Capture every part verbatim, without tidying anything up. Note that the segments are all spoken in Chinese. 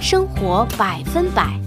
生活百分百。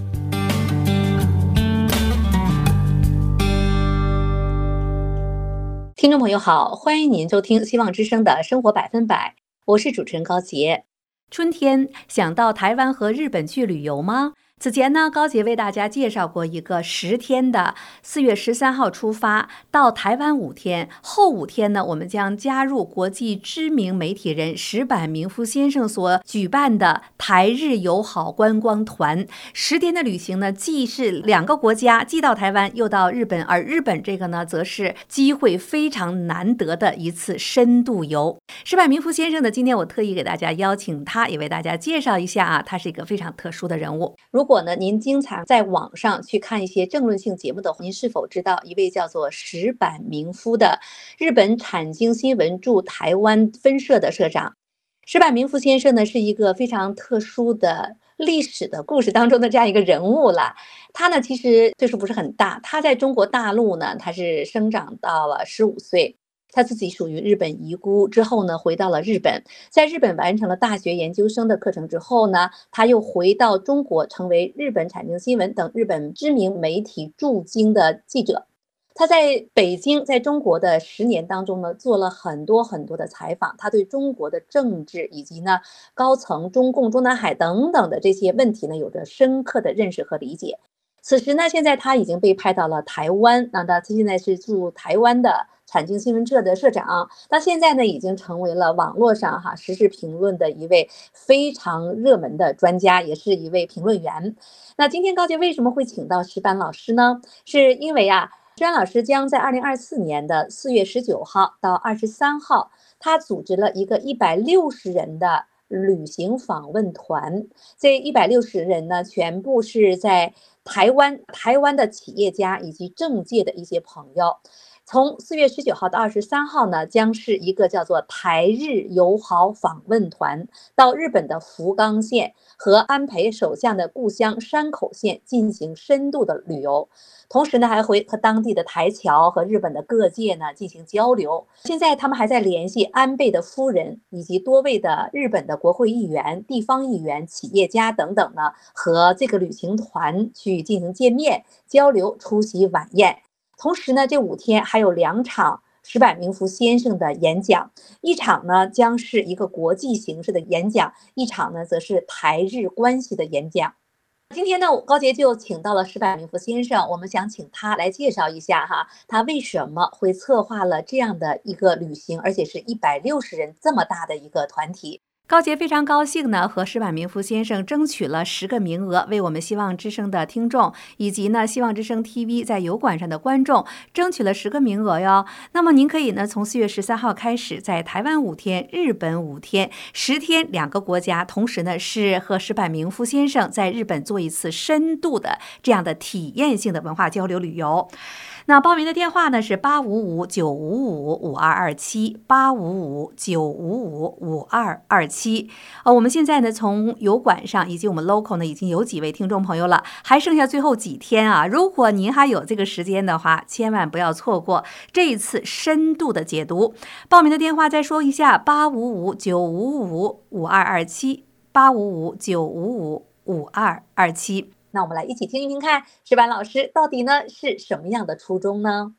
听众朋友好，欢迎您收听希望之声的生活百分百，我是主持人高杰。春天想到台湾和日本去旅游吗？此前呢，高杰为大家介绍过一个十天的，四月十三号出发到台湾五天，后五天呢，我们将加入国际知名媒体人石坂明夫先生所举办的台日友好观光团。十天的旅行呢，既是两个国家，既到台湾又到日本，而日本这个呢，则是机会非常难得的一次深度游。石坂明夫先生呢，今天我特意给大家邀请他，也为大家介绍一下啊，他是一个非常特殊的人物。如果呢，您经常在网上去看一些政论性节目的，您是否知道一位叫做石坂明夫的日本产经新闻驻台湾分社的社长？石坂明夫先生呢，是一个非常特殊的历史的故事当中的这样一个人物了。他呢，其实岁数不是很大，他在中国大陆呢，他是生长到了十五岁。他自己属于日本遗孤，之后呢回到了日本，在日本完成了大学研究生的课程之后呢，他又回到中国，成为日本产经新闻等日本知名媒体驻京的记者。他在北京，在中国的十年当中呢，做了很多很多的采访，他对中国的政治以及呢高层、中共、中南海等等的这些问题呢，有着深刻的认识和理解。此时呢，现在他已经被派到了台湾，那他现在是驻台湾的产经新闻社的社长，他现在呢已经成为了网络上哈时事评论的一位非常热门的专家，也是一位评论员。那今天高杰为什么会请到石坂老师呢？是因为啊，石坂老师将在二零二四年的四月十九号到二十三号，他组织了一个一百六十人的旅行访问团。这一百六十人呢，全部是在台湾台湾的企业家以及政界的一些朋友。从四月十九号到二十三号呢，将是一个叫做台日友好访问团，到日本的福冈县和安倍首相的故乡山口县进行深度的旅游。同时呢，还会和当地的台侨和日本的各界呢进行交流。现在他们还在联系安倍的夫人以及多位的日本的国会议员、地方议员、企业家等等呢，和这个旅行团去进行见面、交流、出席晚宴。同时呢，这五天还有两场石坂明夫先生的演讲，一场呢将是一个国际形式的演讲，一场呢则是台日关系的演讲。今天呢，高杰就请到了石坂明夫先生，我们想请他来介绍一下哈，他为什么会策划了这样的一个旅行，而且是一百六十人这么大的一个团体。高杰非常高兴呢，和石坂明夫先生争取了十个名额，为我们希望之声的听众以及呢希望之声 T V 在油管上的观众争取了十个名额哟。那么您可以呢从四月十三号开始，在台湾五天、日本五天，十天两个国家，同时呢是和石坂明夫先生在日本做一次深度的这样的体验性的文化交流旅游。那报名的电话呢是八五五九五五五二二七八五五九五五五二二七。呃，我们现在呢从油管上以及我们 local 呢已经有几位听众朋友了，还剩下最后几天啊。如果您还有这个时间的话，千万不要错过这一次深度的解读。报名的电话再说一下：八五五九五五五二二七八五五九五五五二二七。那我们来一起听一听看，石坂老师到底呢是什么样的初衷呢？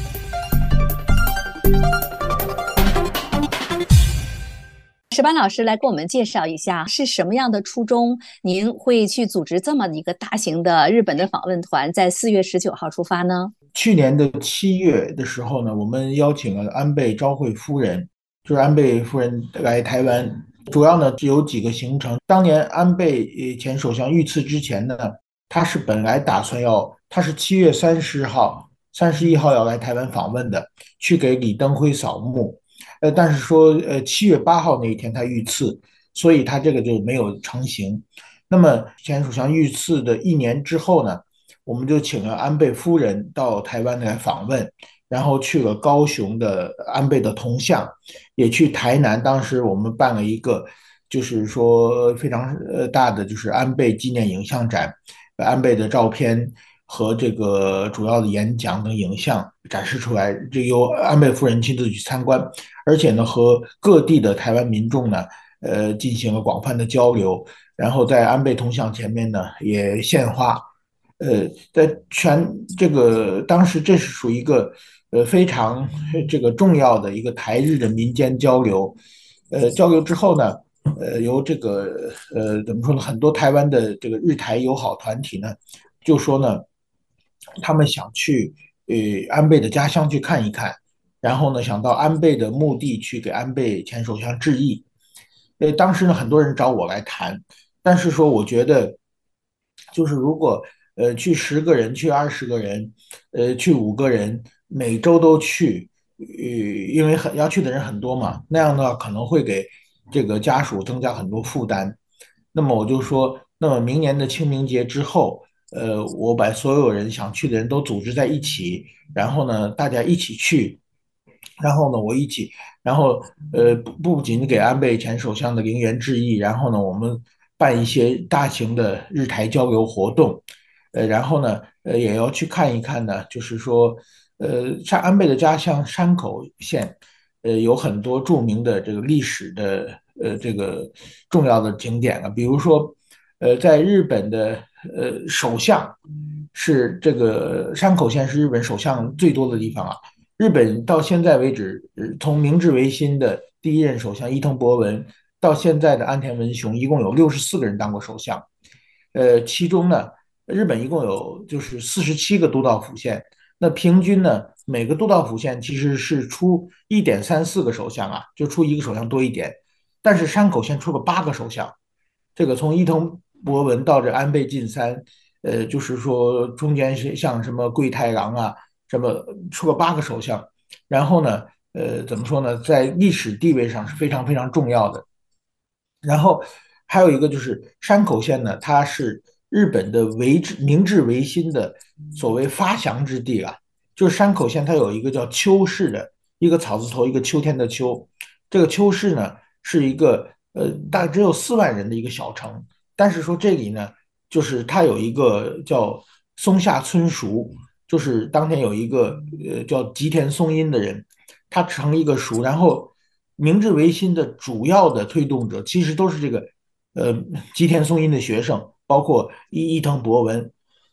石坂老师来给我们介绍一下是什么样的初衷，您会去组织这么一个大型的日本的访问团，在四月十九号出发呢？ 去年的七月的时候呢，我们邀请了安倍昭惠夫人，就是安倍夫人来台湾，主要呢有几个行程。当年安倍前首相遇刺之前呢，他是本来打算要，他是七月三十号、三十一号要来台湾访问的，去给李登辉扫墓。呃，但是说，呃，七月八号那一天他遇刺，所以他这个就没有成行。那么前首相遇刺的一年之后呢，我们就请了安倍夫人到台湾来访问，然后去了高雄的安倍的铜像，也去台南，当时我们办了一个，就是说非常呃大的就是安倍纪念影像展。安倍的照片和这个主要的演讲等影像展示出来，这由安倍夫人亲自去参观，而且呢和各地的台湾民众呢， 呃进行了广泛的交流，然后在安倍铜像前面呢也献花。呃，在全这个当时这是属于一个呃非常这个重要的一个台日的民间交流。呃，交流之后呢，呃，由这个呃怎么说呢，很多台湾的这个日台友好团体呢，就说呢，他们想去呃安倍的家乡去看一看，然后呢，想到安倍的墓地去给安倍前首相致意。呃，当时呢，很多人找我来谈，但是说我觉得，就是如果呃去十个人，去二十个人，呃去五个人，每周都去，呃，因为很要去的人很多嘛，那样的话可能会给这个家属增加很多负担。那么我就说，那么明年的清明节之后，呃，我把所有人想去的人都组织在一起，然后呢，大家一起去，然后呢，我一起，然后呃，不不仅给安倍前首相的陵园致意，然后呢，我们办一些大型的日台交流活动，呃，然后呢，呃，也要去看一看呢，就是说，呃，像安倍的家乡山口县，呃，有很多著名的这个历史的呃这个重要的景点啊，比如说，呃，在日本的呃首相是这个山口县是日本首相最多的地方啊。日本到现在为止，呃从明治维新的第一任首相伊藤博文到现在的安田文雄，一共有六十四个人当过首相。呃，其中呢，日本一共有就是四十七个都道府县，那平均呢，每个都道府县其实是出一点三四个首相啊，就出一个首相多一点。但是山口县出了八个首相，这个从伊藤博文到这安倍晋三，呃，就是说中间是像什么桂太郎啊，什么出了八个首相，然后呢，呃，怎么说呢，在历史地位上是非常非常重要的。然后还有一个就是山口县呢，它是日本的维治明治维新的所谓发祥之地啊。就是山口县它有一个叫秋市的，一个草字头一个秋天的秋，这个秋市呢是一个呃大概只有四万人的一个小城，但是说这里呢，就是它有一个叫松下村塾，就是当年有一个呃叫吉田松阴的人，他成一个塾，然后明治维新的主要的推动者其实都是这个呃吉田松阴的学生，包括伊伊藤博文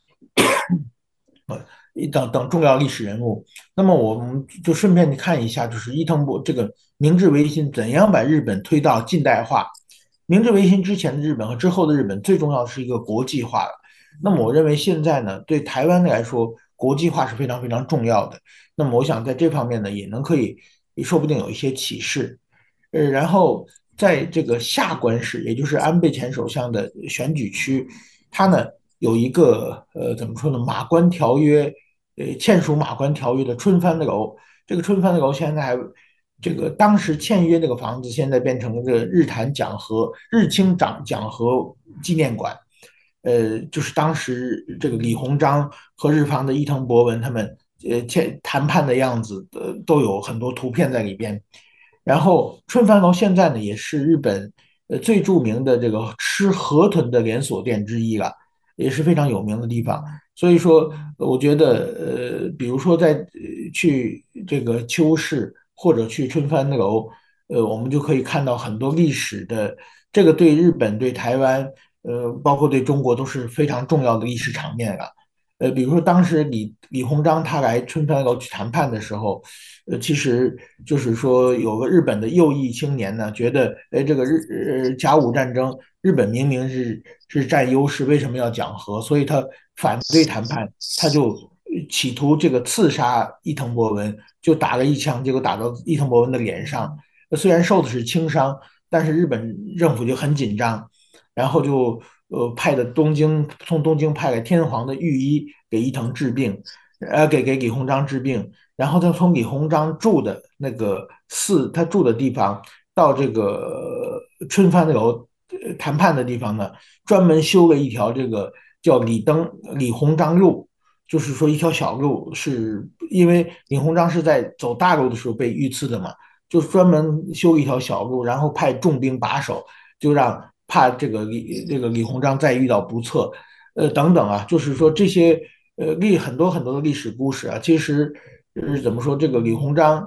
等等重要历史人物。那么我们就顺便看一下，就是伊藤博这个明治维新怎样把日本推到近代化。明治维新之前的日本和之后的日本，最重要的是一个国际化了。那么我认为现在呢，对台湾来说，国际化是非常非常重要的。那么我想在这方面呢，也能可以，说不定有一些启示。呃，然后在这个下关市，也就是安倍前首相的选举区，它呢有一个呃怎么说呢，马关条约，呃签署马关条约的春帆楼。这个春帆楼现在还这个当时签约那个房子，现在变成了这个日坛讲和日清讲讲和纪念馆。呃，就是当时这个李鸿章和日方的伊藤博文他们呃签谈判的样子，呃都有很多图片在里边。然后春帆楼现在呢也是日本呃最著名的这个吃河豚的连锁店之一了，也是非常有名的地方。所以说，我觉得呃，比如说在呃去这个秋市或者去春帆楼，呃，我们就可以看到很多历史的，这个对日本、对台湾，呃，包括对中国都是非常重要的历史场面了。呃，比如说当时李李鸿章他来春帆楼去谈判的时候，呃，其实就是说有个日本的右翼青年呢，觉得，哎，这个日呃甲午战争，日本明明是是占优势，为什么要讲和？所以他反对谈判，他就企图这个刺杀伊藤博文，就打了一枪，结果打到伊藤博文的脸上。虽然受的是轻伤，但是日本政府就很紧张，然后就呃派的东京从东京派了天皇的御医给伊藤治病，呃给给李鸿章治病。然后他从李鸿章住的那个寺，他住的地方到这个春帆楼呃谈判的地方呢，专门修了一条这个叫李登李鸿章路，就是说一条小路，是因为李鸿章是在走大路的时候被遇刺的嘛，就专门修一条小路，然后派重兵把守，就让怕这个李这个李鸿章再遇到不测，呃等等啊，就是说这些呃历很多很多的历史故事啊，其实是怎么说？这个李鸿章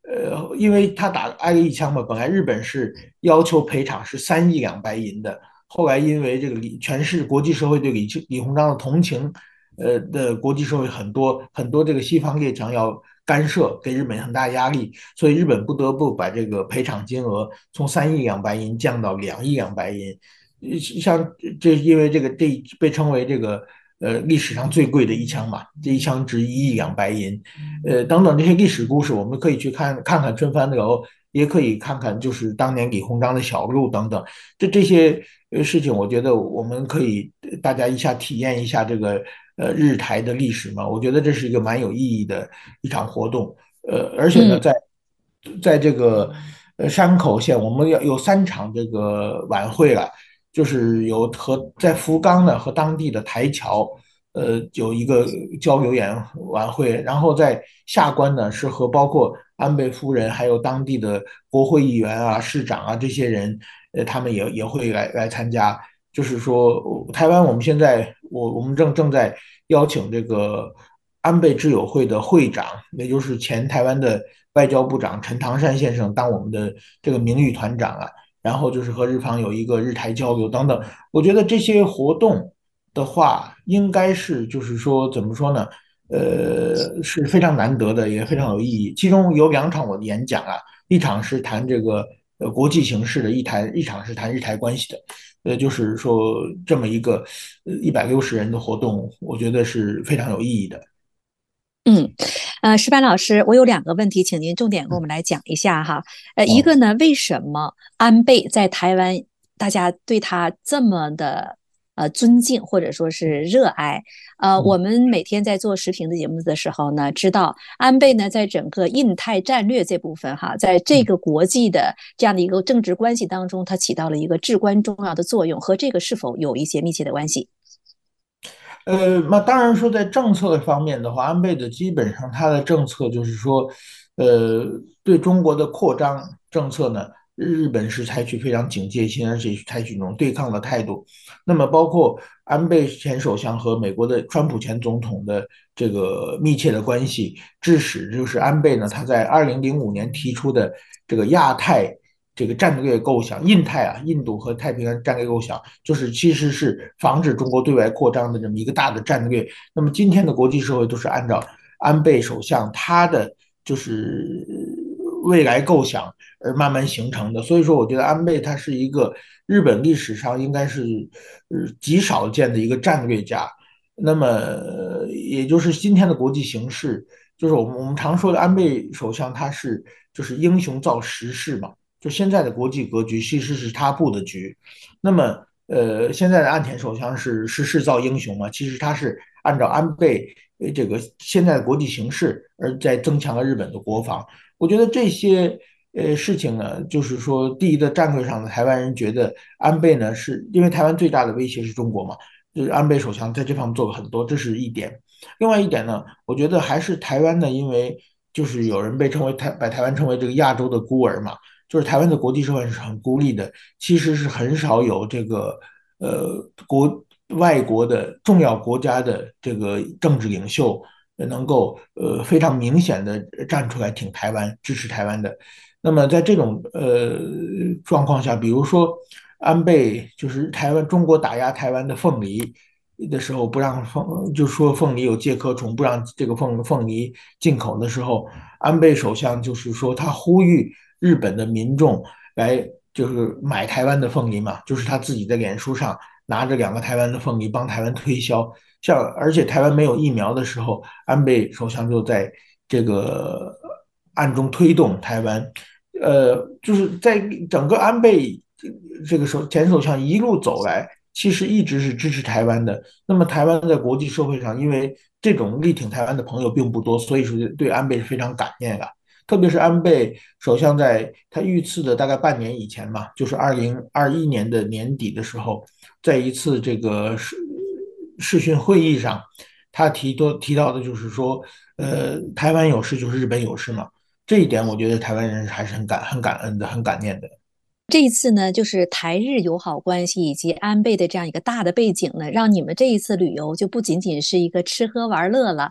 呃，因为他打挨了一枪嘛，本来日本是要求赔偿是三亿两白银的，后来因为这个李全市国际社会对李李鸿章的同情，呃的国际社会很多很多这个西方列强要干涉，给日本很大压力，所以日本不得不把这个赔偿金额从三亿两白银降到两亿两白银。呃像这因为这个这被称为这个呃历史上最贵的一枪嘛，这一枪值一亿两白银，呃等等这些历史故事，我们可以去看看看春帆楼，也可以看看就是当年李鸿章的小路等等，这这些呃事情，我觉得我们可以呃大家一下体验一下这个呃日台的历史嘛，我觉得这是一个蛮有意义的一场活动，呃而且呢嗯在在这个呃山口县，我们要有三场这个晚会了。就是有和在福冈呢和当地的台侨，呃，有一个交流演晚会，然后在下关呢是和包括安倍夫人还有当地的国会议员啊、市长啊这些人，呃，他们也也会来来参加。就是说，台湾我们现在我我们正正在邀请这个安倍知友会的会长，也就是前台湾的外交部长陈唐山先生当我们的这个名誉团长啊。然后就是和日方有一个日台交流等等。我觉得这些活动的话，应该是就是说怎么说呢？呃，是非常难得的，也非常有意义。其中有两场我的演讲啊，一场是谈这个呃国际形势的，一谈一场是谈日台关系的。呃，就是说这么一个呃一百六十人的活动，我觉得是非常有意义的。 嗯，呃，石板老师，我有两个问题，请您重点给我们来讲一下哈。呃，一哦， 个呢，为什么安倍在台湾大家对他这么的呃尊敬或者说是热爱？呃，我嗯。 们每天在做时评的节目的时候呢，知道安倍呢在整个印太战略这部分哈，在这个国际的这样的一个政治关系当中，它起到了一个至关重要的作用，和这个是否有一些密切的关系？ 呃，那当然说，在政策方面的话，安倍的基本上他的政策就是说，呃，对中国的扩张政策呢，日本是采取非常警戒心，而且是采取一种对抗的态度。那么，包括安倍前首相和美国的川普前总统的这个密切的关系，致使就是安倍呢，他在二零零五年提出的这个亚太这个战略构想，印太啊，印度和太平洋战略构想。就是其实是防止中国对外扩张的这么一个大的战略。那么今天的国际社会都是按照安倍首相他的就是未来构想而慢慢形成的。所以说，我觉得安倍他是一个日本历史上应该是呃极少见的一个战略家。那么，也就是今天的国际形势，就是我们我们常说的安倍首相，他是就是英雄造时势嘛。就现在的国际格局其实是他布的局，那么，呃，现在的岸田首相是时势造英雄嘛？其实他是按照安倍呃这个现在的国际形势而在增强了日本的国防。我觉得这些呃事情呢，就是说，第一的战略上的台湾人觉得安倍呢，是因为台湾最大的威胁是中国嘛，就是安倍首相在这方面做了很多，这是一点。另外一点呢，我觉得还是台湾呢，因为就是有人被称为台把台湾称为这个亚洲的孤儿嘛。就是台湾的国际社会是很孤立的，其实是很少有这个呃国外国的重要国家的这个政治领袖能够呃非常明显的站出来挺台湾、支持台湾的。那么在这种呃状况下，比如说安倍就是台湾中国打压台湾的凤梨的时候，不让凤就说凤梨有介壳虫，不让这个凤凤梨进口的时候，安倍首相就是说他呼吁日本的民众来就是买台湾的凤梨嘛，就是他自己在脸书上拿着两个台湾的凤梨帮台湾推销。像而且台湾没有疫苗的时候，安倍首相就在这个暗中推动台湾。呃，就是在整个安倍这个首前首相一路走来，其实一直是支持台湾的。那么台湾在国际社会上，因为这种力挺台湾的朋友并不多，所以说对安倍是非常感念的。特别是安倍首相在他遇刺的大概半年以前嘛，就是二零二一年的年底的时候，在一次这个视视讯会议上，他提多提到的就是说，呃，台湾有事就是日本有事嘛。这一点我觉得台湾人还是很感很感恩的，很感念的。 这一次呢，就是台日友好关系以及安倍的这样一个大的背景呢，让你们这一次旅游就不仅仅是一个吃喝玩乐了。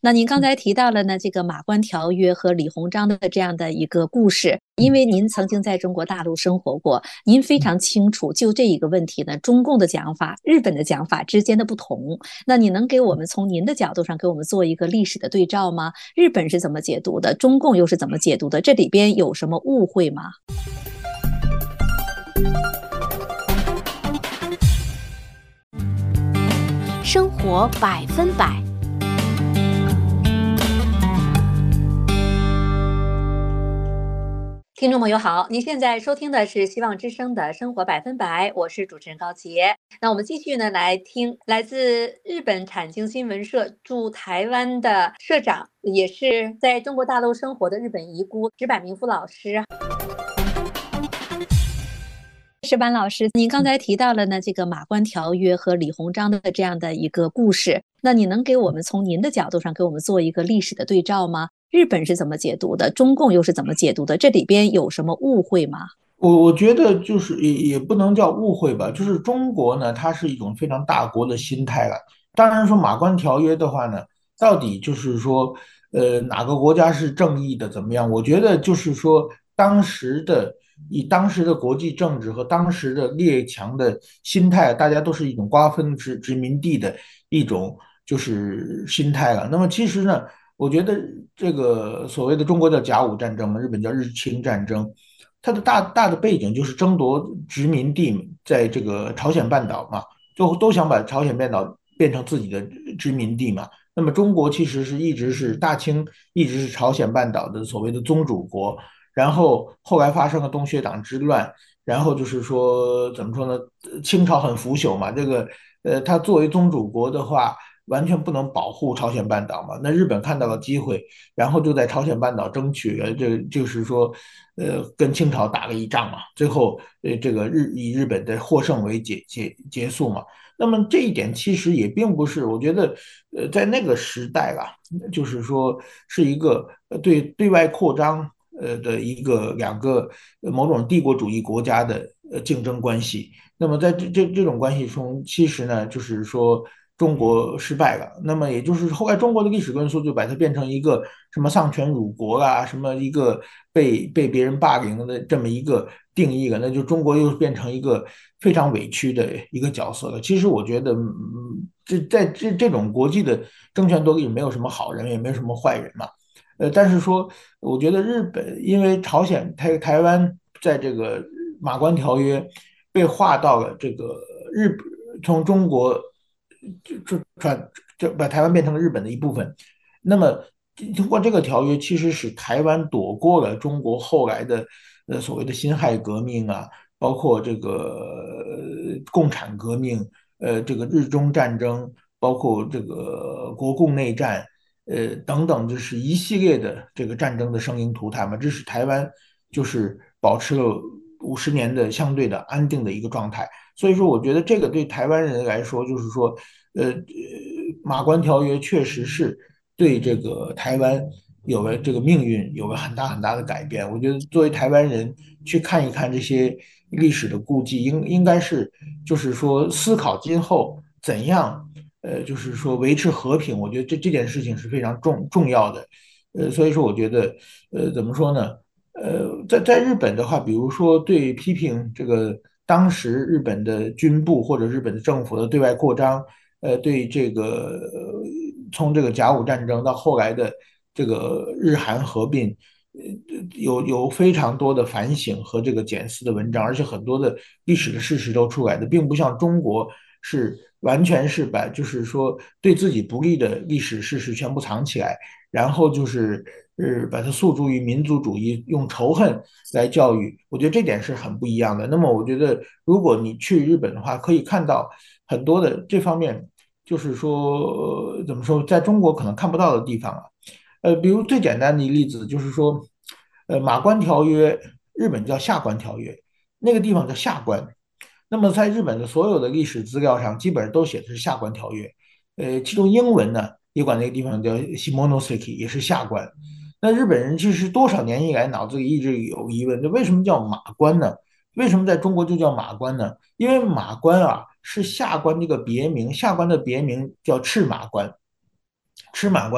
那您刚才提到了呢，这个马关条约和李鸿章的这样的一个故事，因为您曾经在中国大陆生活过，您非常清楚就这一个问题呢，中共的讲法、日本的讲法之间的不同。那你能给我们从您的角度上给我们做一个历史的对照吗？日本是怎么解读的？中共又是怎么解读的？这里边有什么误会吗？ 生活百分百。 听众朋友好，您现在收听的是希望之声的生活百分百，我是主持人高杰。那我们继续呢来听来自日本产经新闻社驻台湾的社长，也是在中国大陆生活的日本遗孤石坂明夫老师。石坂老师，您刚才提到了呢这个马关条约和李鸿章的这样的一个故事，那你能给我们从您的角度上给我们做一个历史的对照吗？日本是怎么解读的？中共又是怎么解读的？这里边有什么误会吗？ 我我觉得就是也也不能叫误会吧，就是中国呢，它是一种非常大国的心态了。当然说马关条约的话呢，到底就是说，呃，哪个国家是正义的怎么样？我觉得就是说，当时的以当时的国际政治和当时的列强的心态，大家都是一种瓜分殖殖民地的一种就是心态了。那么其实呢，我觉得这个所谓的中国叫甲午战争嘛，日本叫日清战争。它的大大的背景就是争夺殖民地，在这个朝鲜半岛嘛，就都想把朝鲜半岛变成自己的殖民地嘛。那么中国其实是一直是大清，一直是朝鲜半岛的所谓的宗主国。然后后来发生了东薛党之乱，然后就是说怎么说呢？清朝很腐朽嘛，这个呃，它作为宗主国的话，完全不能保护朝鲜半岛嘛。那日本看到了机会，然后就在朝鲜半岛争取，呃，这就是说，呃，跟清朝打了一仗嘛。最后，呃，这个日以日本的获胜为结结结束嘛。那么这一点其实也并不是，我觉得，呃，在那个时代吧，就是说是一个呃对对外扩张呃的一个两个某种帝国主义国家的呃竞争关系。那么在这这这种关系中，其实呢，就是说中国失败了。那么也就是后来中国的历史论述就把它变成一个什么丧权辱国啊，什么一个被被别人霸凌的这么一个定义了。那就中国又变成一个非常委屈的一个角色了。其实我觉得，嗯，这在这这种国际的争权夺利，没有什么好人，也没有什么坏人嘛。呃，但是说，我觉得日本因为朝鲜台台湾在这个马关条约被划到了这个日从中国就就转就把台湾变成了日本的一部分。那么通过这个条约，其实使台湾躲过了中国后来的呃所谓的辛亥革命啊，包括这个呃共产革命，呃这个日中战争，包括这个国共内战。呃等等，就是一系列的这个战争的生灵涂炭嘛，这使台湾就是保持了五十年的相对的安定的一个状态。所以说，我觉得这个对台湾人来说，就是说，呃，呃马关条约确实是对这个台湾有了这个命运有了很大很大的改变。我觉得作为台湾人去看一看这些历史的故迹，应应该是就是说思考今后怎样。呃，就是说维持和平，我觉得这这件事情是非常重重要的。呃，所以说我觉得，呃，怎么说呢？呃，在在日本的话，比如说对批评这个当时日本的军部或者日本的政府的对外扩张，呃，对这个呃从这个甲午战争到后来的这个日韩合并，呃，有有非常多的反省和这个检视的文章，而且很多的历史的事实都出来的，并不像中国是完全是把就是说对自己不利的历史事实全部藏起来，然后就是呃把它诉诸于民族主义，用仇恨来教育。我觉得这点是很不一样的。那么我觉得如果你去日本的话，可以看到很多的这方面，就是说呃怎么说，在中国可能看不到的地方啊。呃，比如最简单的一个例子就是说，呃，马关条约，日本叫下关条约，那个地方叫下关。那么在日本的所有的历史资料上，基本上都写的是下关条约。呃，其中英文呢也管那个地方叫 Shimonoseki，也是下关。那日本人其实多少年以来脑子里一直有疑问，这为什么叫马关呢？为什么在中国就叫马关呢？因为马关啊是下关这个别名，下关的别名叫赤马关。赤马关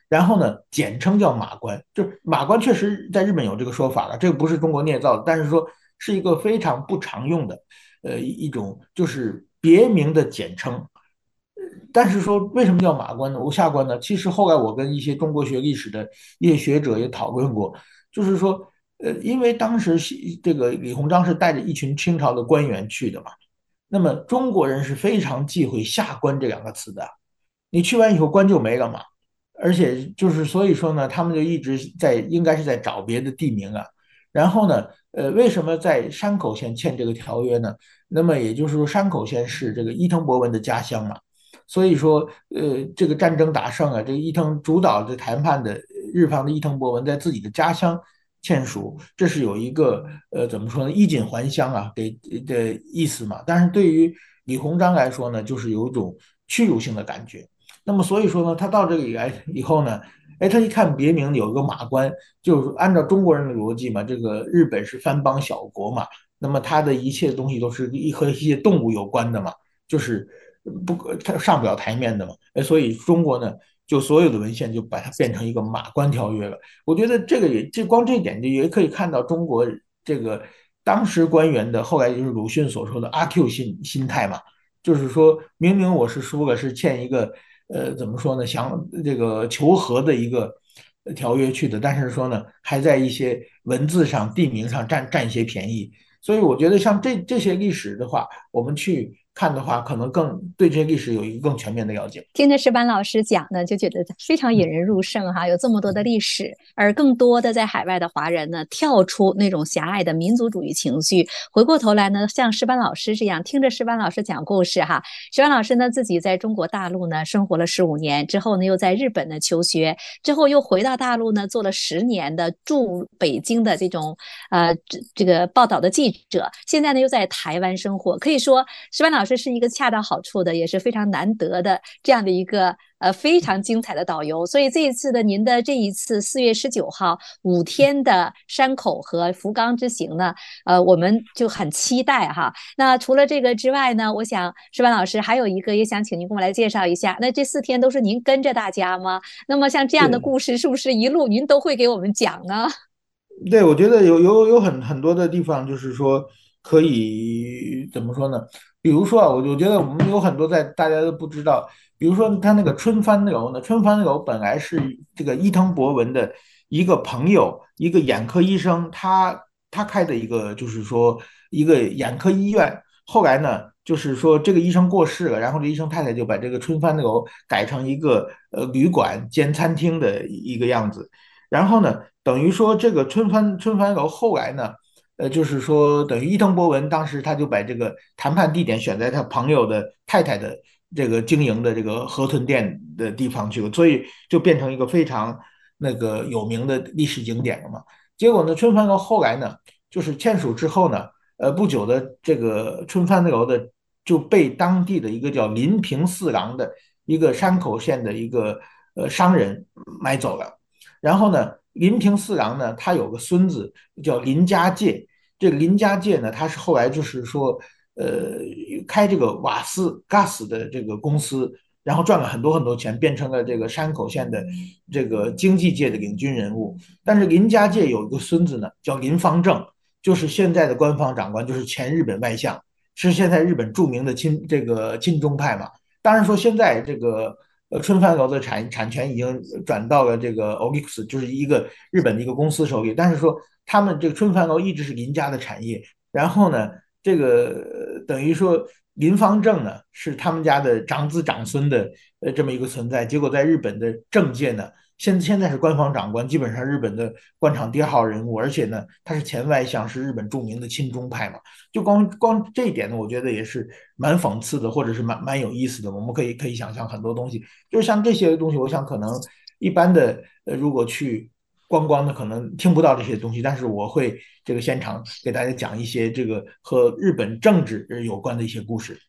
然后呢，简称叫马关，就是马关确实在日本有这个说法了，这个不是中国捏造的，但是说是一个非常不常用的，呃，一种就是别名的简称。但是说为什么叫马关呢？下关呢？其实后来我跟一些中国学历史的一些学者也讨论过，就是说，呃，因为当时这个李鸿章是带着一群清朝的官员去的嘛，那么中国人是非常忌讳下关这两个词的，你去完以后关就没了嘛。而且就是所以说呢，他们就一直在应该是在找别的地名啊。然后呢，呃，为什么在山口县签这个条约呢？那么也就是说，山口县是这个伊藤博文的家乡嘛。所以说，呃，这个战争打胜啊，这个伊藤主导的谈判的日方的伊藤博文在自己的家乡签署，这是有一个呃怎么说呢，衣锦还乡啊，给的意思嘛。但是对于李鸿章来说呢，就是有一种屈辱性的感觉。那么所以说呢，他到这里来以后呢，哎，他一看别名有一个马关，就是按照中国人的逻辑嘛，这个日本是藩邦小国嘛，那么它的一切东西都是一和一些动物有关的嘛，就是不它上不了台面的嘛，哎，所以中国呢，就所有的文献就把它变成一个马关条约了。我觉得这个也这光这一点就也可以看到中国这个当时官员的后来就是鲁迅所说的阿 Q 心心态嘛，就是说明明我是输了，是欠一个呃怎么说呢，想这个求和的一个条约去的，但是说呢，还在一些文字上、地名上占占一些便宜。所以我觉得像这这些历史的话，我们去看的话，可能更对这些历史有一个更全面的了解。 听着石板老师讲呢，就觉得非常引人入胜哈，有这么多的历史，而更多的在海外的华人呢，跳出那种狭隘的民族主义情绪，回过头来呢，像石板老师这样听着石板老师讲故事哈。石板老师呢自己在中国大陆呢生活了十五年，之后呢又在日本呢求学，之后又回到大陆呢做了十年的驻北京的这种呃这个报道的记者，现在呢又在台湾生活，可以说石板老师是一个恰到好处的，也是非常难得的这样的一个呃非常精彩的导游。所以这一次的您的这一次四月十九号五天的山口和福冈之行呢，呃，我们就很期待哈。那除了这个之外呢，我想石板老师还有一个也想请您给我们来介绍一下。那这四天都是您跟着大家吗？那么像这样的故事，是不是一路您都会给我们讲呢？ 对，我觉得有有有很很多的地方，就是说可以怎么说呢？比如说啊，我我觉得我们有很多在大家都不知道，比如说他那个春帆楼呢，春帆楼本来是这个伊藤博文的一个朋友，一个眼科医生，他他开的一个就是说一个眼科医院。后来呢，就是说这个医生过世了，然后这医生太太就把这个春帆楼改成一个呃旅馆兼餐厅的一个样子。然后呢，等于说这个春帆春帆楼后来呢，呃，就是说等于伊藤博文当时他就把这个谈判地点选在他朋友的太太的这个经营的这个河豚店的地方去了，所以就变成一个非常那个有名的历史景点了嘛。结果呢，春帆楼后来呢，就是签署之后呢，呃，不久的这个春帆楼的就被当地的一个叫林平四郎的一个山口县的一个呃商人买走了。然后呢，林平四郎呢，他有个孙子叫林家介。这个林家介呢，他是后来就是说，呃，开这个瓦斯 gas 的这个公司，然后赚了很多很多钱，变成了这个山口县的这个经济界的领军人物。但是林家介有一个孙子呢，叫林方正，就是现在的官方长官，就是前日本外相，是现在日本著名的亲这个亲中派嘛。当然说现在这个呃春帆楼的产产权已经转到了这个 O L X， 就是一个日本的一个公司手里，但是说他们这个春帆楼一直是林家的产业。然后呢，这个等于说林方正呢是他们家的长子长孙的呃这么一个存在，结果在日本的政界呢，现现在是官方长官，基本上日本的官场第二号人物，而且呢他是前外相，是日本著名的亲中派嘛。就光光这一点呢，我觉得也是蛮讽刺的，或者是蛮蛮有意思的。我们可以可以想象很多东西，就是像这些东西，我想可能一般的呃，如果去观光的，可能听不到这些东西，但是我会这个现场给大家讲一些这个和日本政治有关的一些故事。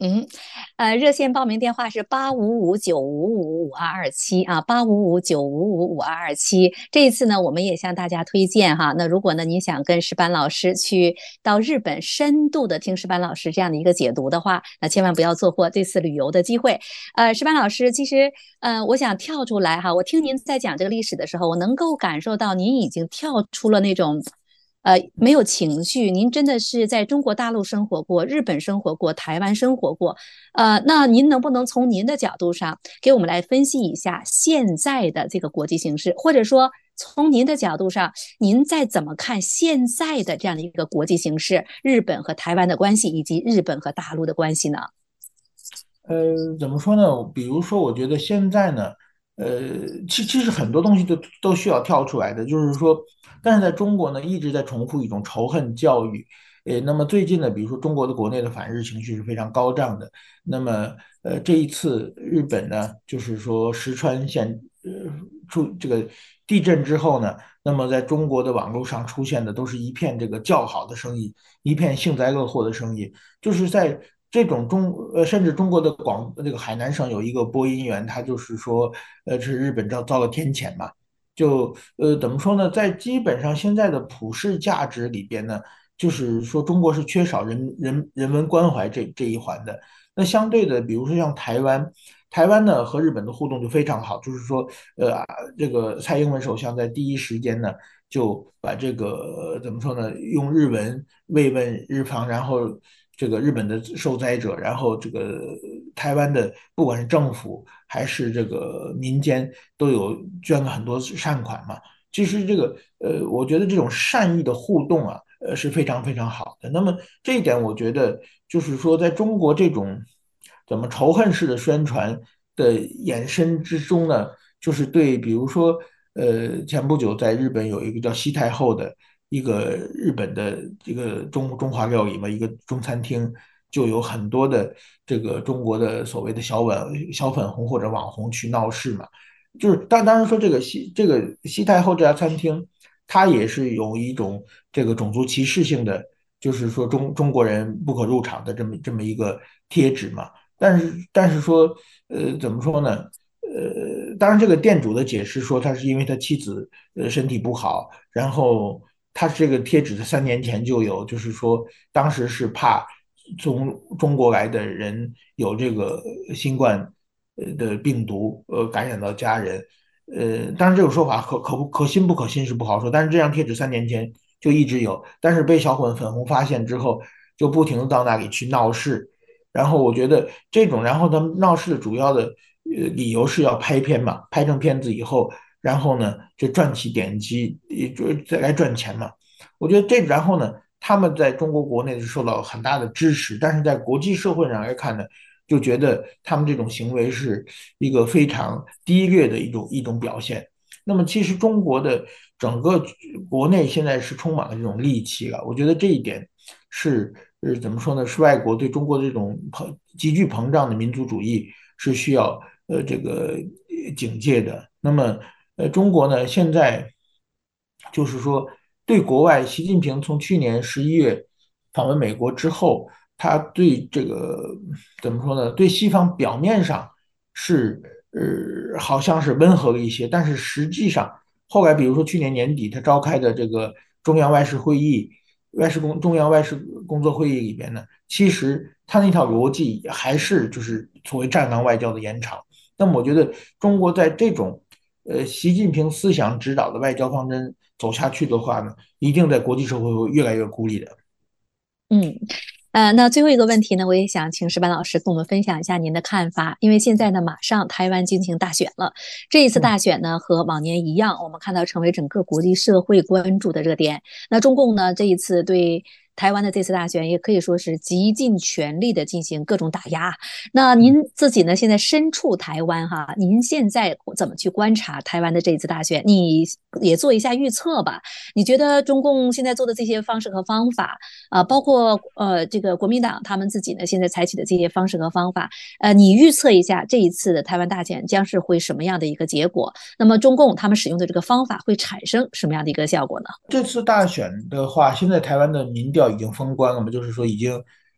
嗯，呃，热线报名电话是八五五九五五五二二七啊，八五五九五五五二二七。这一次呢，我们也向大家推荐哈，那如果呢您想跟石班老师去到日本深度的听石班老师这样的一个解读的话，那千万不要错过这次旅游的机会。呃，石班老师，其实呃，我想跳出来哈，我听您在讲这个历史的时候，我能够感受到您已经跳出了那种。呃，没有情绪，您真的是在中国大陆生活过，日本生活过，台湾生活过，呃，那您能不能从您的角度上给我们来分析一下现在的这个国际形势，或者说从您的角度上，您再怎么看现在的这样的一个国际形势，日本和台湾的关系，以及日本和大陆的关系呢？ 呃，怎么说呢？比如说，我觉得现在呢，呃，其其实很多东西都都需要跳出来的，就是说，但是在中国呢，一直在重复一种仇恨教育。呃，那么最近呢，比如说中国的国内的反日情绪是非常高涨的。那么，呃，这一次日本呢，就是说石川县呃出这个地震之后呢，那么在中国的网络上出现的都是一片这个叫好的声音，一片幸灾乐祸的声音。就是在这种中呃，甚至中国的广这个海南省有一个播音员，他就是说，呃，是日本遭遭了天谴嘛。就呃怎么说呢，在基本上现在的普世价值里边呢，就是说中国是缺少人人人文关怀这这一环的。那相对的，比如说像台湾。台湾呢和日本的互动就非常好，就是说，呃，这个蔡英文首相在第一时间呢就把这个呃怎么说呢，用日文慰问日方，然后这个日本的受灾者，然后这个台湾的不管是政府还是这个民间都有捐了很多善款嘛。其实这个呃，我觉得这种善意的互动啊，呃是非常非常好的。那么这一点，我觉得就是说，在中国这种怎么仇恨式的宣传的延伸之中呢，就是对，比如说，呃，前不久在日本有一个叫西太后的一个日本的这个中中华料理嘛，一个中餐厅，就有很多的这个中国的所谓的小粉小粉红或者网红去闹事嘛。就是当当然说这个西这个西太后这家餐厅，它也是有一种这个种族歧视性的，就是说中中国人不可入场的这么这么一个贴纸嘛。但是但是说，呃，怎么说呢？呃，当然这个店主的解释说，他是因为他妻子呃身体不好，然后他这个贴纸在三年前就有，就是说当时是怕从中国来的人有这个新冠呃的病毒，呃感染到家人。呃，当然这种说法可可不可信不可信是不好说，但是这张贴纸三年前就一直有，但是被小粉粉红发现之后，就不停的到那里去闹事。然后我觉得这种，然后他们闹事的主要的呃理由是要拍片嘛，拍成片子以后，然后呢就赚取点击，就再来赚钱嘛。我觉得这，然后呢，他们在中国国内是受到很大的支持，但是在国际社会上来看呢，就觉得他们这种行为是一个非常低劣的一种一种表现。那么其实中国的整个国内现在是充满了这种戾气了，我觉得这一点是呃怎么说呢？是外国对中国这种膨急剧膨胀的民族主义是需要呃这个呃警戒的。那么呃中国呢现在就是说对国外，习近平从去年十一月访问美国之后，他对这个怎么说呢？对西方表面上是呃好像是温和了一些，但是实际上后来比如说去年年底他召开的这个中央外事会议。外事工中央外事工作会议里边呢，其实他那套逻辑还是就是所谓战狼外交的延长。那么我觉得中国在这种呃习近平思想指导的外交方针走下去的话呢，一定在国际社会会越来越孤立的。 嗯，呃，那最后一个问题呢，我也想请石板老师跟我们分享一下您的看法，因为现在呢，马上台湾进行大选了，这一次嗯。 大选呢，和往年一样，我们看到成为整个国际社会关注的热点。那中共呢，这一次对台湾的这次大选，也可以说是极尽全力的进行各种打压。那您自己呢，现在身处台湾哈，您现在怎么去观察台湾的这一次大选？你也做一下预测吧。你觉得中共现在做的这些方式和方法？啊、呃包括呃这个国民党他们自己呢现在采取的这些方式和方法，呃，你预测一下这一次的台湾大选将是会什么样的一个结果？那么中共他们使用的这个方法会产生什么样的一个效果呢？ 这次大选的话，现在台湾的民调已经封关了嘛，就是说已经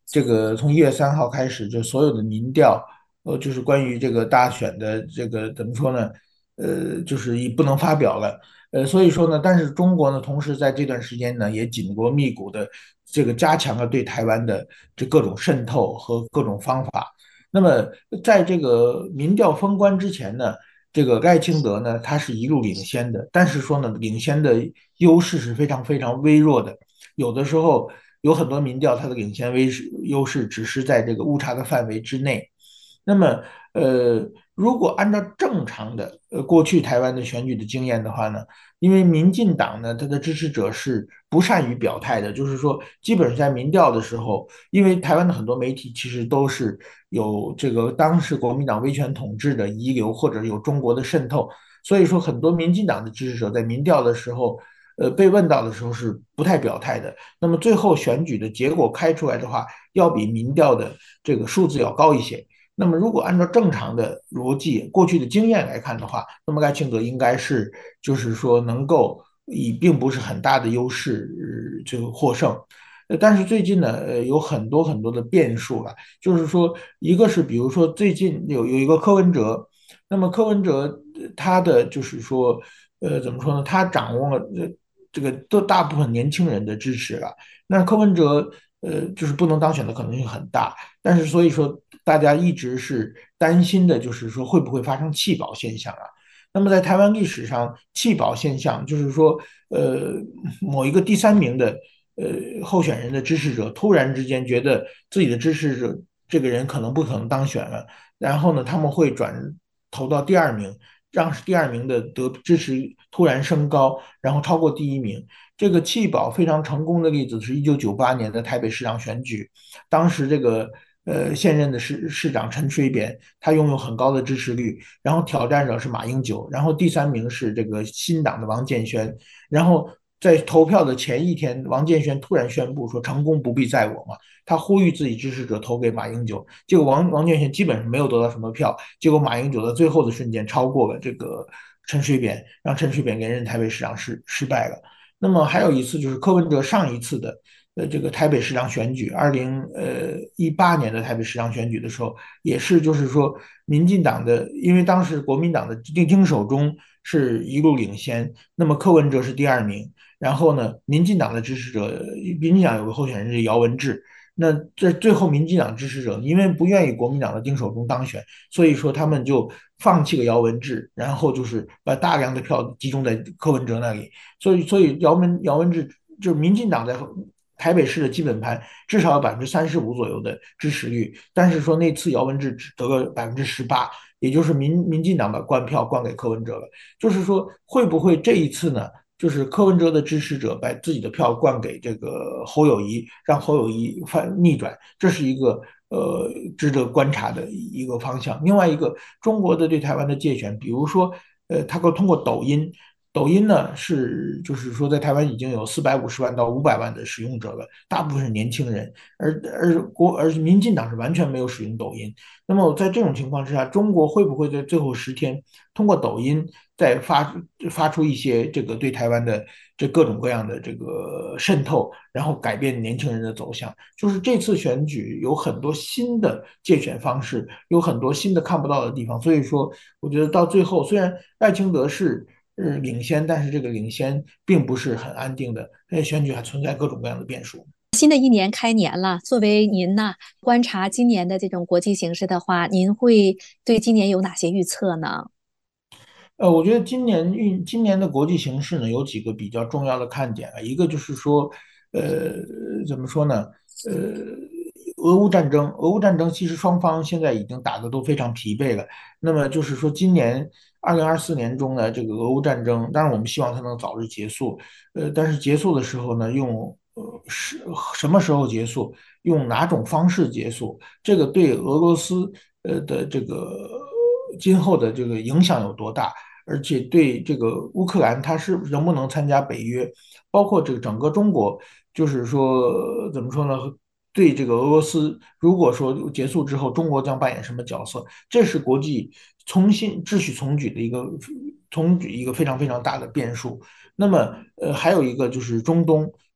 这个从一月三号开始，就所有的民调，呃，就是关于这个大选的这个怎么说呢？呃，就是已不能发表了。呃，所以说呢，但是中国呢，同时在这段时间呢，也紧锣密鼓的这个加强了对台湾的这各种渗透和各种方法。那么在这个民调封关之前呢，这个赖清德呢，他是一路领先的，但是说呢，领先的优势是非常非常微弱的，有的时候有很多民调，它的领先微势优势只是在这个误差的范围之内。那么，呃，如果按照正常的呃过去台湾的选举的经验的话呢，因为民进党呢，他的支持者是不善于表态的，就是说，基本上在民调的时候，因为台湾的很多媒体其实都是有这个当时国民党威权统治的遗留，或者有中国的渗透，所以说很多民进党的支持者在民调的时候。呃，被问到的时候是不太表态的。那么最后选举的结果开出来的话，要比民调的这个数字要高一些。那么，如果按照正常的逻辑、过去的经验来看的话，那么赖清德应该是就是说能够以并不是很大的优势呃这个获胜。呃但是最近呢，呃，有很多很多的变数了，就是说，一个是比如说最近有有一个柯文哲，那么柯文哲呃他的就是说，呃，怎么说呢？他掌握了呃这个都大部分年轻人的支持了，那柯文哲呃就是不能当选的可能性很大。但是所以说，大家一直是担心的，就是说会不会发生弃保现象啊？那么在台湾历史上，弃保现象就是说，呃，某一个第三名的呃候选人的支持者突然之间觉得自己的支持者这个人可能不可能当选了，然后呢，他们会转投到第二名，让第二名的得支持突然升高，然后超过第一名。这个弃保非常成功的例子是一九九八年的台北市长选举，当时这个呃现任的市市长陈水扁，他拥有很高的支持率，然后挑战者是马英九，然后第三名是这个新党的王建煊，然后在投票的前一天，王建煊突然宣布说成功不必在我嘛，他呼吁自己支持者投给马英九，结果王王建煊基本上没有得到什么票，结果马英九在最后的瞬间超过了这个陈水扁，让陈水扁连任台北市长失失败了。那么还有一次就是柯文哲上一次的呃这个台北市长选举，二零呃一八年的台北市长选举的时候，也是就是说民进党的，因为当时国民党的丁丁守中是一路领先，那么柯文哲是第二名，然后呢，民进党的支持者，民进党有个候选人是姚文智。那这最后，民进党支持者因为不愿意国民党的丁守中当选，所以说他们就放弃了姚文智，然后就是把大量的票集中在柯文哲那里。所以，所以姚文姚文智就是民进党在台北市的基本盘至少有百分之三十五左右的支持率，但是说那次姚文智只得了百分之十八，也就是民民进党把官票灌给柯文哲了。就是说，会不会这一次呢？就是柯文哲的支持者把自己的票灌给这个侯友谊，让侯友谊反逆转，这是一个呃值得观察的一个方向。另外一个，中国的对台湾的介选，比如说，呃，他可通过抖音，抖音呢是就是说在台湾已经有四百五十万到五百万的使用者了，大部分是年轻人，而而国而民进党是完全没有使用抖音。那么在这种情况之下，中国会不会在最后十天通过抖音再发发出一些这个对台湾的这各种各样的这个渗透，然后改变年轻人的走向？就是这次选举有很多新的借选方式，有很多新的看不到的地方。所以说，我觉得到最后，虽然赖清德是呃领先，但是这个领先并不是很安定的，因为选举还存在各种各样的变数。 新的一年开年了，作为您呢观察今年的这种国际形势的话，您会对今年有哪些预测呢？ 呃，我觉得今年运今年的国际形势呢，有几个比较重要的看点啊，一个就是说，呃，怎么说呢？呃，俄乌战争，俄乌战争其实双方现在已经打得都非常疲惫了。那么就是说，今年二零二四年中呢，这个俄乌战争，当然我们希望它能早日结束，呃，但是结束的时候呢，用呃是什么时候结束，用哪种方式结束，这个对俄罗斯呃的这个今后的这个影响有多大？而且对这个乌克兰，它是能不能参加北约，包括这个整个中国，就是说怎么说呢？对这个俄罗斯，如果说结束之后，中国将扮演什么角色？这是国际重新秩序重举的一个重举一个非常非常大的变数。那么，呃，还有一个就是中东，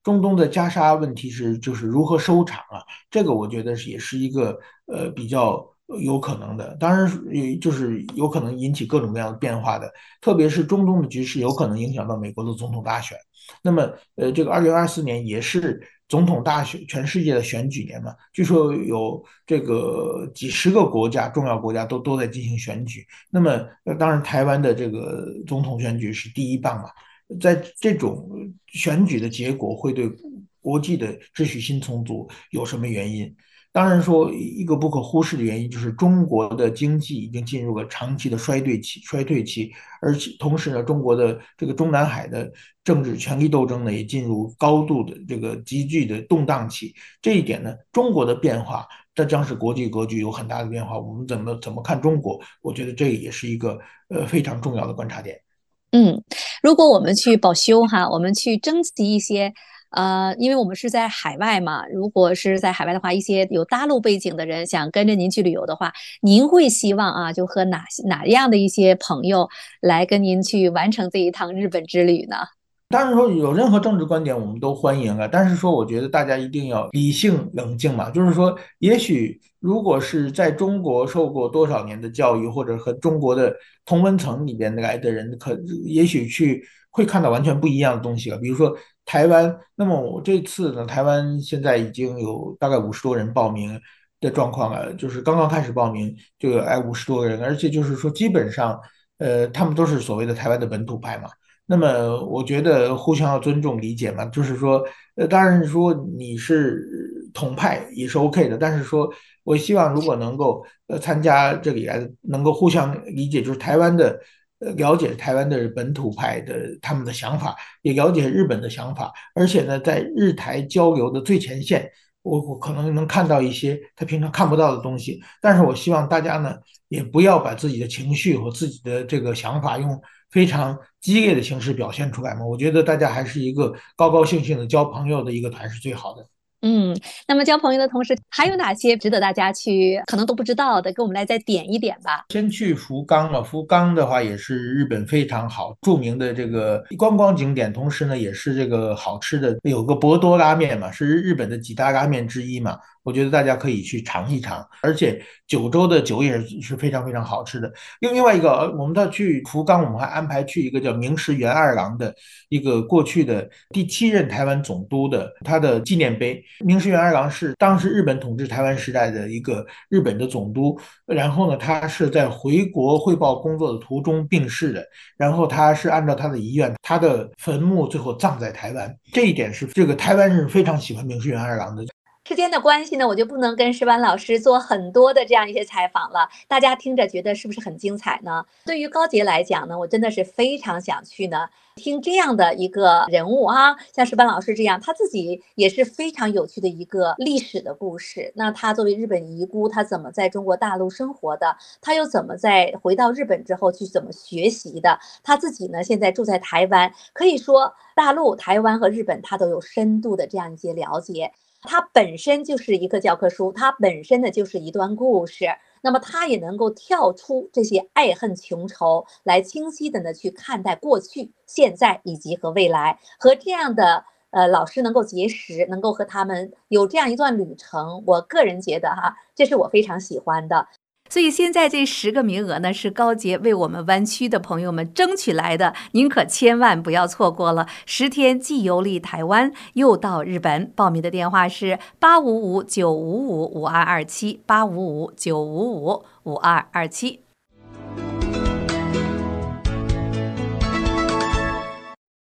中东的加沙问题是就是如何收场啊，这个我觉得是也是一个呃比较有可能的，当然就是有可能引起各种各样的变化的，特别是中东的局势有可能影响到美国的总统大选。那么呃，这个二零二四年也是总统大选全世界的选举年嘛，据说有这个几十个国家重要国家都都在进行选举。那么呃，当然台湾的这个总统选举是第一棒嘛。在这种选举的结果会对国际的秩序新重组有什么原因？当然说，一个不可忽视的原因就是中国的经济已经进入了长期的衰退期，衰退期，而且同时呢，中国的这个中南海的政治权力斗争呢，也进入高度的这个急剧的动荡期。这一点呢，中国的变化，这将是国际格局有很大的变化。我们怎么怎么看中国？我觉得这也是一个呃非常重要的观察点。 嗯，如果我们去保修哈，我们去征集一些，呃，因为我们是在海外嘛，如果是在海外的话，一些有大陆背景的人想跟着您去旅游的话，您会希望啊，就和哪哪样的一些朋友来跟您去完成这一趟日本之旅呢？ 当然说有任何政治观点我们都欢迎啊，但是说我觉得大家一定要理性冷静嘛，就是说，也许如果是在中国受过多少年的教育，或者和中国的同温层里边来的人，可也许去会看到完全不一样的东西了。比如说台湾，那么我这次呢，台湾现在已经有大概五十多人报名的状况了，就是刚刚开始报名就有哎五十多个人，而且就是说基本上，呃，他们都是所谓的台湾的本土派嘛。那么我觉得互相要尊重理解嘛，就是说，呃，当然说你是统派也是 OK 的，但是说我希望如果能够呃参加这里来，能够互相理解，就是台湾的呃了解台湾的本土派的他们的想法，也了解日本的想法，而且呢，在日台交流的最前线，我我可能能看到一些他平常看不到的东西，但是我希望大家呢也不要把自己的情绪和自己的这个想法用非常激烈的形式表现出来嘛。我觉得大家还是一个高高兴兴的交朋友的一个团是最好的。 嗯，那么交朋友的同时，还有哪些值得大家去可能都不知道的，给我们来再点一点吧。 先去福冈了，福冈的话也是日本非常好著名的这个观光景点，同时呢也是这个好吃的，有个博多拉面嘛，是日本的几大拉面之一嘛。我觉得大家可以去尝一尝，而且九州的酒也是非常非常好吃的。另外一个，我们到去福冈，我们还安排去一个叫明石元二郎的一个过去的第七任台湾总督的他的纪念碑。明石元二郎是当时日本统治台湾时代的一个日本的总督，然后呢，他是在回国汇报工作的途中病逝的，然后他是按照他的遗愿，他的坟墓最后葬在台湾。这一点是这个台湾人非常喜欢明石元二郎的。 时间的关系呢，我就不能跟石板老师做很多的这样一些采访了。大家听着觉得是不是很精彩呢？对于高杰来讲呢，我真的是非常想去呢听这样的一个人物啊，像石板老师这样，他自己也是非常有趣的一个历史的故事。那他作为日本遗孤，他怎么在中国大陆生活的？他又怎么在回到日本之后去怎么学习的？他自己呢，现在住在台湾，可以说大陆、台湾和日本他都有深度的这样一些了解。它本身就是一个教科书，它本身呢就是一段故事，那么它也能够跳出这些爱恨情仇，来清晰的呢去看待过去、现在以及和未来，和这样的呃老师能够结识，能够和他们有这样一段旅程，我个人觉得哈，这是我非常喜欢的。所以现在这十个名额呢，是高杰为我们湾区的朋友们争取来的，您可千万不要错过了。十天既游历台湾，又到日本。报名的电话是八五五九五五五二二七八五五九五五五二二七。